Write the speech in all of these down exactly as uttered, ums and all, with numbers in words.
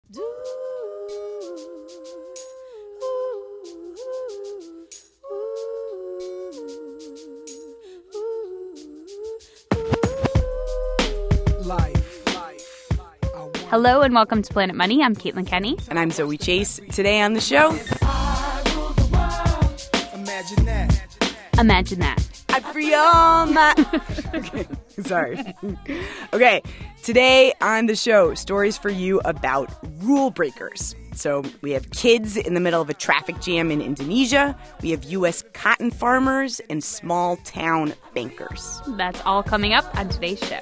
Hello and welcome to Planet Money. I'm Caitlin Kenny. And I'm Zoe Chase. Today on the show... Imagine that. Imagine that. I free all my... Okay, sorry. Okay, today on the show, stories for you about rule breakers. So we have kids in the middle of a traffic jam in Indonesia. We have U S cotton farmers and small-town bankers. That's all coming up on today's show.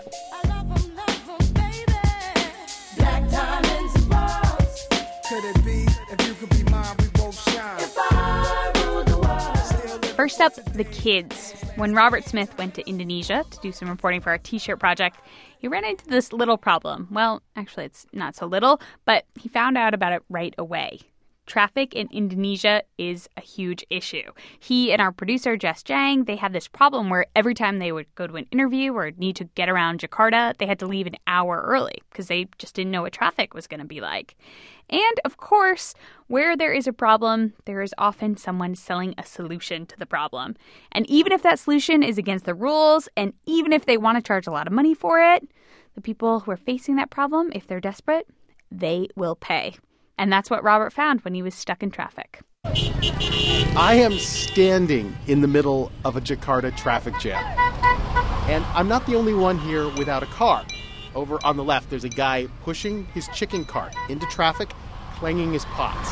Could it be if you could be mine, we both shine? If I rule the world. First up, the kids. When Robert Smith went to Indonesia to do some reporting for our T-shirt project, he ran into this little problem. Well, actually, it's not so little, but he found out about it right away. Traffic in Indonesia is a huge issue. He and our producer, Jess Jang, they had this problem where every time they would go to an interview or need to get around Jakarta, they had to leave an hour early because they just didn't know what traffic was going to be like. And, of course, where there is a problem, there is often someone selling a solution to the problem. And even if that solution is against the rules, and even if they want to charge a lot of money for it, the people who are facing that problem, if they're desperate, they will pay. And that's what Robert found when he was stuck in traffic. I am standing in the middle of a Jakarta traffic jam. And I'm not the only one here without a car. Over on the left, there's a guy pushing his chicken cart into traffic, clanging his pots.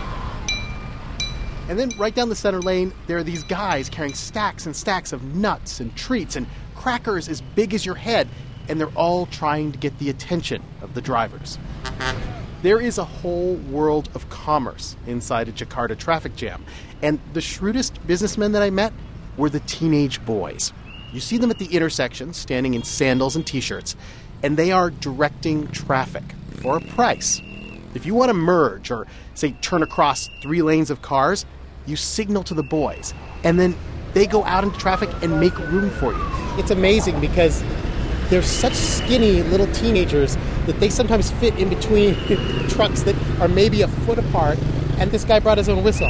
And then right down the center lane, there are these guys carrying stacks and stacks of nuts and treats and crackers as big as your head. And they're all trying to get the attention of the drivers. There is a whole world of commerce inside a Jakarta traffic jam. And the shrewdest businessmen that I met were the teenage boys. You see them at the intersection, standing in sandals and T-shirts, and they are directing traffic for a price. If you want to merge or, say, turn across three lanes of cars, you signal to the boys, and then they go out into traffic and make room for you. It's amazing because they're such skinny little teenagers that they sometimes fit in between trucks that are maybe a foot apart, and this guy brought his own whistle.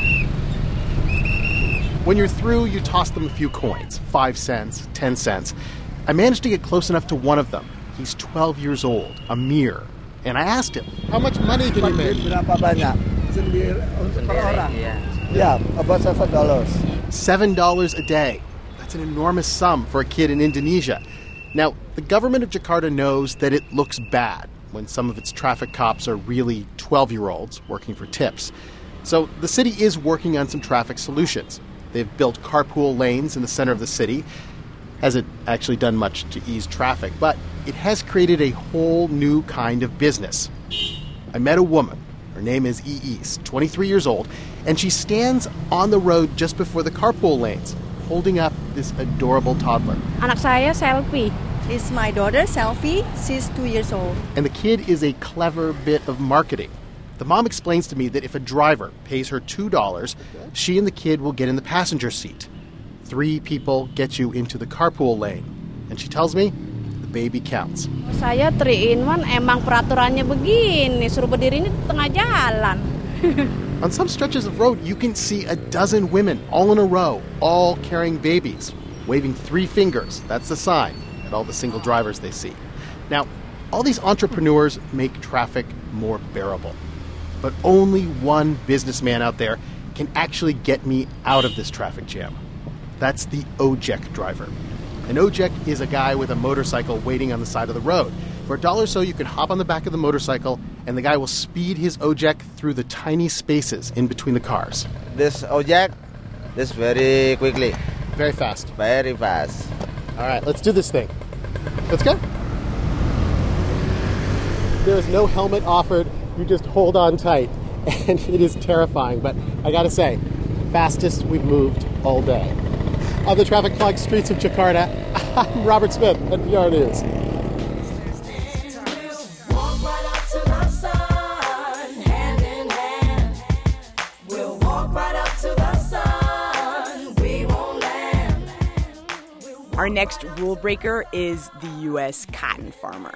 When you're through, you toss them a few coins, five cents, ten cents. I managed to get close enough to one of them. He's twelve years old, Amir, and I asked him, how much money did you make? Berapa banyak? Sendiri per orang. Yeah, about seven dollars. Seven dollars a day. That's an enormous sum for a kid in Indonesia. Now, the government of Jakarta knows that it looks bad when some of its traffic cops are really twelve-year-olds working for tips. So the city is working on some traffic solutions. They've built carpool lanes in the center of the city. Hasn't actually done much to ease traffic, but it has created a whole new kind of business. I met a woman. Her name is Iis, twenty-three years old, and she stands on the road just before the carpool lanes, holding up this adorable toddler. Anak saya Selfie. It's my daughter, Selfie. She's two years old. And the kid is a clever bit of marketing. The mom explains to me that if a driver pays her two dollars, she and the kid will get in the passenger seat. Three people get you into the carpool lane. And she tells me the baby counts. Saya three in one, emang peraturannya begini, suruh berdiri di tengah jalan. On some stretches of road, you can see a dozen women all in a row, all carrying babies, waving three fingers. That's the sign at all the single drivers they see. Now, all these entrepreneurs make traffic more bearable. But only one businessman out there can actually get me out of this traffic jam. That's the ojek driver. An ojek is a guy with a motorcycle waiting on the side of the road. For a dollar or so, you can hop on the back of the motorcycle, and the guy will speed his ojek through the tiny spaces in between the cars. This ojek, this very quickly. Very fast. Very fast. All right, let's do this thing. Let's go. There is no helmet offered. You just hold on tight, and it is terrifying. But I gotta say, fastest we've moved all day. On the traffic-clogged streets of Jakarta, I'm Robert Smith, N P R News. Our next rule breaker is the U S cotton farmer.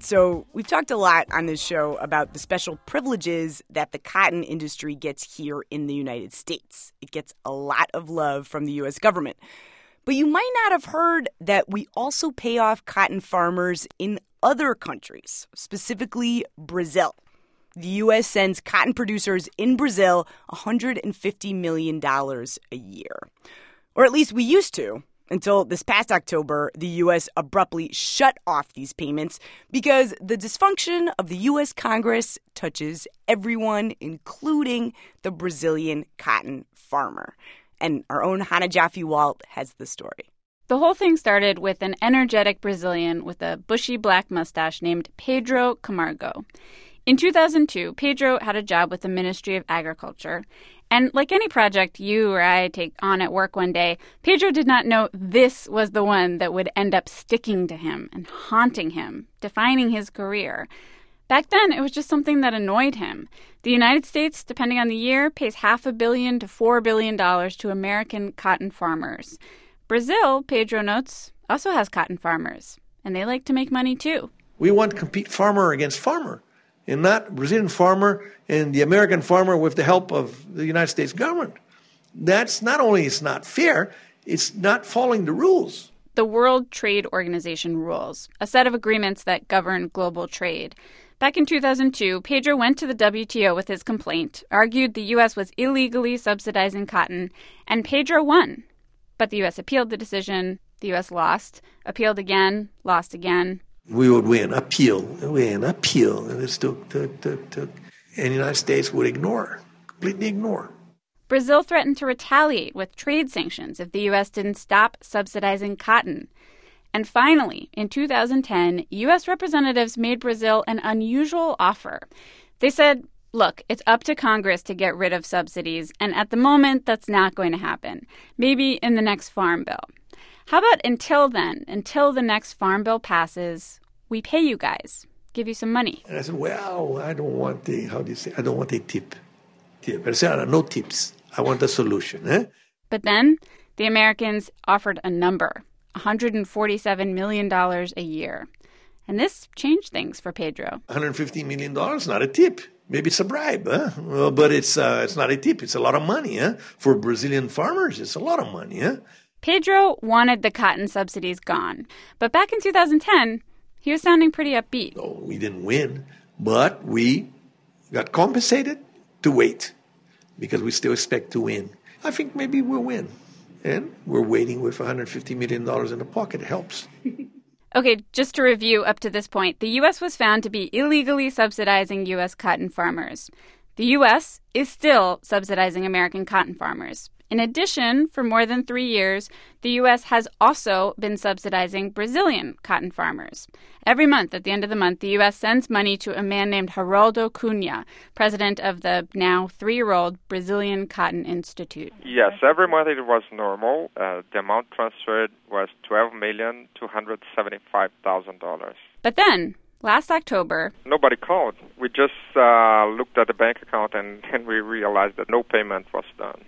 So we've talked a lot on this show about the special privileges that the cotton industry gets here in the United States. It gets a lot of love from the U S government. But you might not have heard that we also pay off cotton farmers in other countries, specifically Brazil. The U S sends cotton producers in Brazil one hundred fifty million dollars a year. Or at least we used to, until this past October, the U S abruptly shut off these payments because the dysfunction of the U S Congress touches everyone, including the Brazilian cotton farmer. And our own Hannah Jaffe-Walt has the story. The whole thing started with an energetic Brazilian with a bushy black mustache named Pedro Camargo. In two thousand two, Pedro had a job with the Ministry of Agriculture. And like any project you or I take on at work one day, Pedro did not know this was the one that would end up sticking to him and haunting him, defining his career. Back then, it was just something that annoyed him. The United States, depending on the year, pays half a billion to four billion dollars to American cotton farmers. Brazil, Pedro notes, also has cotton farmers, and they like to make money too. We want to compete farmer against farmer, and not Brazilian farmer and the American farmer with the help of the United States government. That's not only it's not fair, it's not following the rules. The World Trade Organization rules, a set of agreements that govern global trade. Back in two thousand two, Pedro went to the W T O with his complaint, argued the U S was illegally subsidizing cotton, and Pedro won. But the U S appealed the decision, the U S lost, appealed again, lost again. We would win, appeal, win, appeal, and it's took, took, took, took. And the United States would ignore, completely ignore. Brazil threatened to retaliate with trade sanctions if the U S didn't stop subsidizing cotton. And finally, in two thousand ten, U S representatives made Brazil an unusual offer. They said, look, it's up to Congress to get rid of subsidies, and at the moment, that's not going to happen. Maybe in the next farm bill. How about until then, until the next farm bill passes, we pay you guys, give you some money? And I said, well, I don't want the, how do you say, I don't want a tip. tip. I said, no tips. I want a solution. Eh? But then the Americans offered a number. one hundred forty-seven million dollars a year. And this changed things for Pedro. one hundred fifty million dollars, not a tip. Maybe it's a bribe, huh? Well, but it's uh, it's not a tip. It's a lot of money, huh? For Brazilian farmers, it's a lot of money, huh? Pedro wanted the cotton subsidies gone. But back in two thousand ten, he was sounding pretty upbeat. No, we didn't win, but we got compensated to wait because we still expect to win. I think maybe we'll win. And we're waiting with one hundred fifty million dollars in the pocket. It helps. Okay, just to review up to this point, the U S was found to be illegally subsidizing U S cotton farmers. The U S is still subsidizing American cotton farmers. In addition, for more than three years, the U S has also been subsidizing Brazilian cotton farmers. Every month, at the end of the month, the U S sends money to a man named Geraldo Cunha, president of the now three-year-old Brazilian Cotton Institute. Yes, every month it was normal. Uh, the amount transferred was twelve million two hundred seventy-five thousand dollars. But then, last October, nobody called. We just uh, looked at the bank account and then we realized that no payment was done.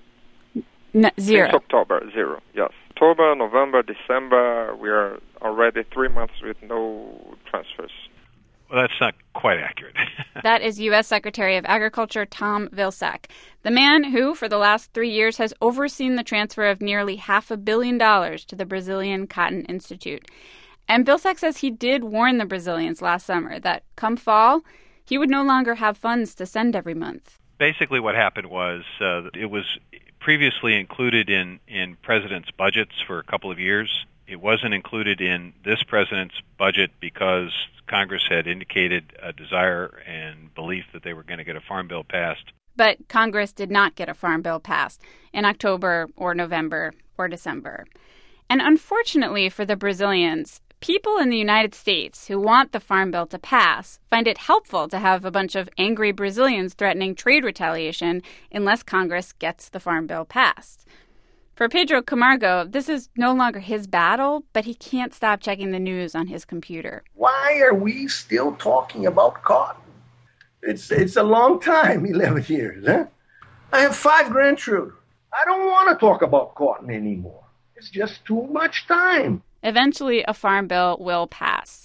N- zero. Since October, zero, yes. October, November, December, we are already three months with no transfers. Well, that's not quite accurate. That is U S Secretary of Agriculture Tom Vilsack, the man who, for the last three years, has overseen the transfer of nearly half a billion dollars to the Brazilian Cotton Institute. And Vilsack says he did warn the Brazilians last summer that come fall, he would no longer have funds to send every month. Basically what happened was uh, it was previously included in, in presidents' budgets for a couple of years. It wasn't included in this president's budget because Congress had indicated a desire and belief that they were going to get a farm bill passed. But Congress did not get a farm bill passed in October or November or December. And unfortunately for the Brazilians, people in the United States who want the farm bill to pass find it helpful to have a bunch of angry Brazilians threatening trade retaliation unless Congress gets the farm bill passed. For Pedro Camargo, this is no longer his battle, but he can't stop checking the news on his computer. Why are we still talking about cotton? It's it's a long time, eleven years, huh? I have five grandchildren. I don't want to talk about cotton anymore. It's just too much time. Eventually, a farm bill will pass.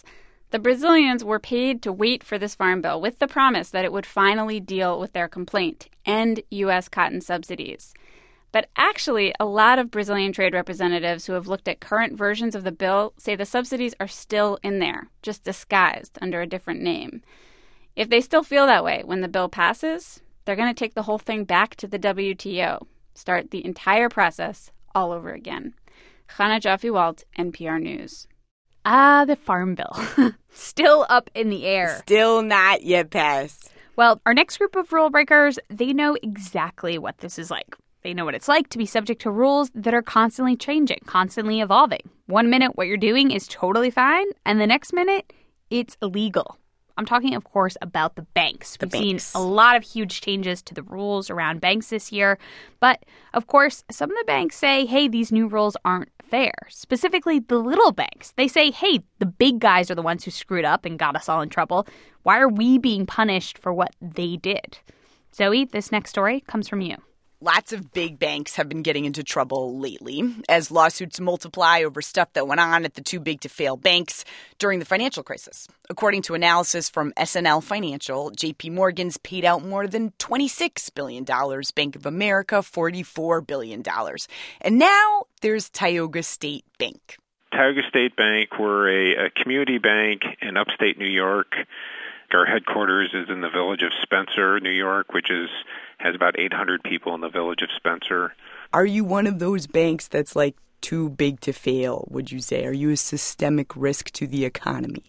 The Brazilians were paid to wait for this farm bill with the promise that it would finally deal with their complaint, end U S cotton subsidies. But actually, a lot of Brazilian trade representatives who have looked at current versions of the bill say the subsidies are still in there, just disguised under a different name. If they still feel that way when the bill passes, they're going to take the whole thing back to the W T O, start the entire process all over again. Chana Joffe-Walt, N P R News. Ah, the Farm Bill. Still up in the air. Still not yet passed. Well, our next group of rule breakers, they know exactly what this is like. They know what it's like to be subject to rules that are constantly changing, constantly evolving. One minute, what you're doing is totally fine, and the next minute, it's illegal. I'm talking, of course, about the banks. The We've banks. seen a lot of huge changes to the rules around banks this year. But, of course, some of the banks say, hey, these new rules aren't fair. Specifically, the little banks. They say, hey, the big guys are the ones who screwed up and got us all in trouble. Why are we being punished for what they did? Zoe, this next story comes from you. Lots of big banks have been getting into trouble lately as lawsuits multiply over stuff that went on at the too-big-to-fail banks during the financial crisis. According to analysis from S N L Financial, J P Morgan's paid out more than twenty-six billion dollars, Bank of America forty-four billion dollars. And now there's Tioga State Bank. Tioga State Bank, we're a, a community bank in upstate New York. Our headquarters is in the village of Spencer, New York, which is has about eight hundred people in the village of Spencer. Are you one of those banks that's like too big to fail, would you say? Are you a systemic risk to the economy?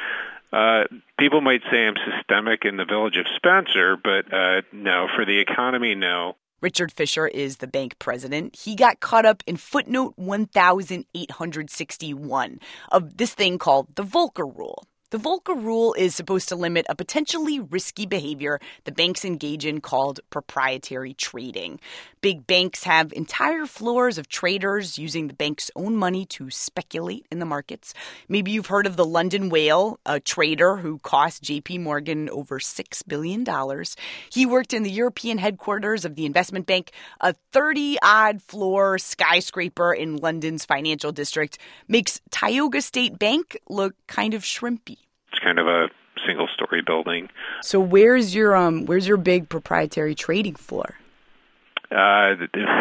Uh, people might say I'm systemic in the village of Spencer, but uh, no, for the economy, no. Richard Fisher is the bank president. He got caught up in footnote one thousand eight hundred sixty-one of this thing called the Volcker Rule. The Volcker Rule is supposed to limit a potentially risky behavior the banks engage in called proprietary trading. Big banks have entire floors of traders using the bank's own money to speculate in the markets. Maybe you've heard of the London Whale, a trader who cost J P Morgan over six billion dollars. He worked in the European headquarters of the investment bank, a thirty-odd floor skyscraper in London's financial district. Makes Tioga State Bank look kind of shrimpy. It's kind of a single-story building. So where's your um where's your big proprietary trading floor? Uh,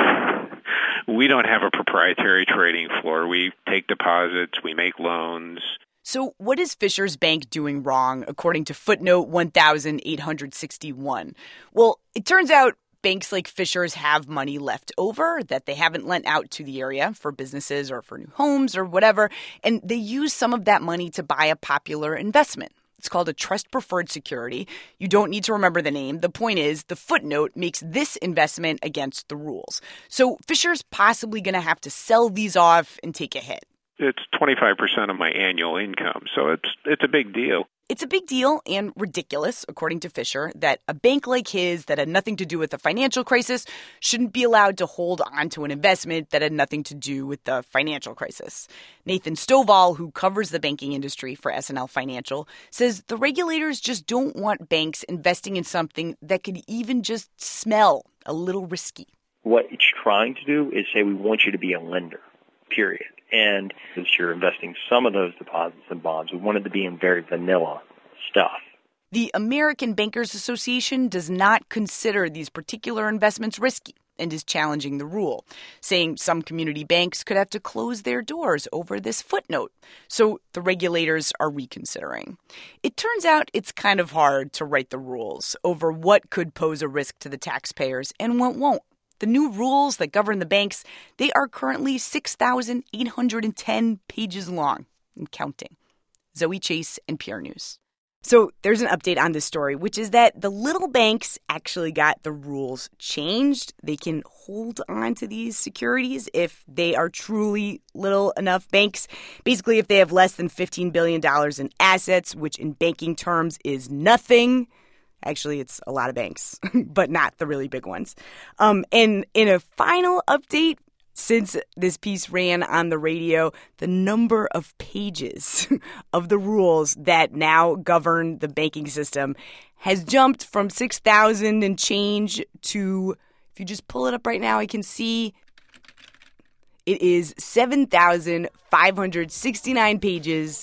we don't have a proprietary trading floor. We take deposits, we make loans. So what is Fisher's bank doing wrong, according to footnote one thousand eight hundred sixty-one? Well, it turns out banks like Fisher's have money left over that they haven't lent out to the area for businesses or for new homes or whatever, and they use some of that money to buy a popular investment. It's called a trust preferred security. You don't need to remember the name. The point is, the footnote makes this investment against the rules. So Fisher's possibly going to have to sell these off and take a hit. It's twenty-five percent of my annual income, so it's it's a big deal. It's a big deal and ridiculous, according to Fisher, that a bank like his that had nothing to do with the financial crisis shouldn't be allowed to hold on to an investment that had nothing to do with the financial crisis. Nathan Stovall, who covers the banking industry for S N L Financial, says the regulators just don't want banks investing in something that could even just smell a little risky. What it's trying to do is say we want you to be a lender, period. And since you're investing some of those deposits in bonds, we wanted to be in very vanilla stuff. The American Bankers Association does not consider these particular investments risky and is challenging the rule, saying some community banks could have to close their doors over this footnote. So the regulators are reconsidering. It turns out it's kind of hard to write the rules over what could pose a risk to the taxpayers and what won't. The new rules that govern the banks, they are currently six thousand eight hundred ten pages long and counting. Zoe Chase, N P R News. So there's an update on this story, which is that the little banks actually got the rules changed. They can hold on to these securities if they are truly little enough banks. Basically, if they have less than fifteen billion dollars in assets, which in banking terms is nothing. Actually, it's a lot of banks, but not the really big ones. Um, and in a final update, since this piece ran on the radio, the number of pages of the rules that now govern the banking system has jumped from six thousand and change to, if you just pull it up right now, I can see it is seven thousand five hundred sixty-nine pages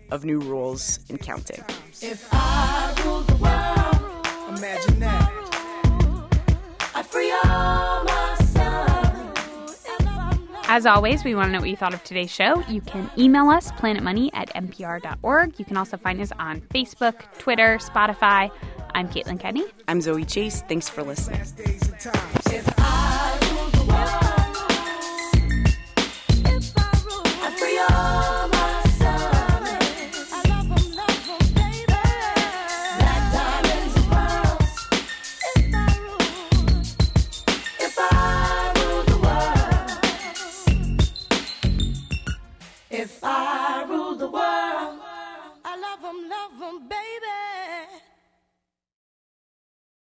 of new rules and counting. If I ruled the world, imagine that. I'd free all my sons. As always, we want to know what you thought of today's show. You can email us, planetmoney at n p r dot org. You can also find us on Facebook, Twitter, Spotify. I'm Caitlin Kenney. I'm Zoe Chase. Thanks for listening. If I